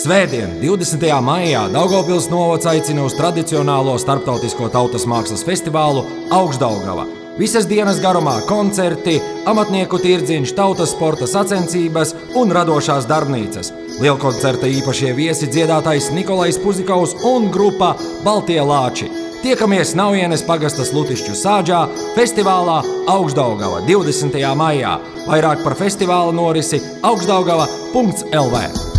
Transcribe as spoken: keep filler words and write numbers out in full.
Svētdien, divdesmitajā maijā, Daugavpils novads aicina uz tradicionālo starptautisko tautas mākslas festivālu Augšdaugava. Visas dienas garumā koncerti, amatnieku tirdziņš, tautas sporta sacensības un radošās darbnīcas. Lielkoncerta īpašie viesi dziedātājs Nikolais Puzikovs un grupa Baltie Lāči. Tiekamies Naujienes pagasta Slutišķu sāģā festivālā Augšdaugava divdesmitajā maijā. Vairāk par festivāla norisi augšdaugava punkts el vē.